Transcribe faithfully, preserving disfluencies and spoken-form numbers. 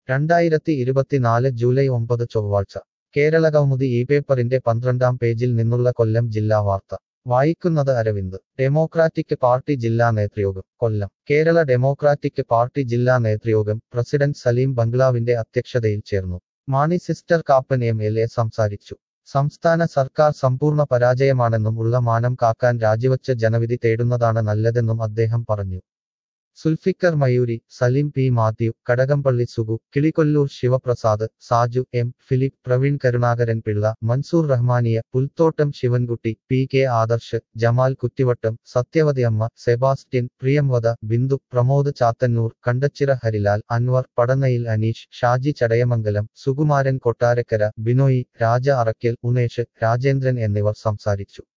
രണ്ടായിരത്തി ഇരുപത്തിനാല് ജൂലൈ ഒമ്പത് ചൊവ്വാഴ്ച കേരളകൗമുദി ഈ പേപ്പറിന്റെ പന്ത്രണ്ടാം പേജിൽ നിന്നുള്ള കൊല്ലം ജില്ലാ വാർത്ത വായിക്കുന്നത് അരവിന്ദ് ഡെമോക്രാറ്റിക് പാർട്ടി ജില്ലാ നേതൃയോഗം കൊല്ലം കേരള ഡെമോക്രാറ്റിക് പാർട്ടി ജില്ലാ നേതൃയോഗം പ്രസിഡന്റ് സലീം ബംഗ്ലാവിന്റെ അധ്യക്ഷതയിൽ ചേർന്നു. Mani sister Kappan M L A സംസാരിച്ചു. സംസ്ഥാന സർക്കാർ സമ്പൂർണ്ണ പരാജയമാണെന്നും ഉള്ള മാനം കാക്കാൻ രാജിവച്ച് ജനവിധി തേടുന്നതാണ് നല്ലതെന്നും അദ്ദേഹം പറഞ്ഞു. Zulfikar Mayuri, Saleem P Mathew, Kadakampally Sugu, Kilikollur Sivaprasad, Saju M, Philip, Praveen Karunakaran Pillai, Mansoor Rahmania, Pulthottam Sivankutty, P K Adarsh, Jamal Kuttivattam, Sathyavathi Amma, Sebastian, Priyamvada, Bindu, Pramod Chathannoor, Kandachira Harilal, Anwar, Padanayil Aneesh, Shaji Chadayamangalam, Sukumaran Kottarakkara, Binoy, Raja Arakkal, Umesh, Rajendran എന്നിവർ സംസാരിച്ചു.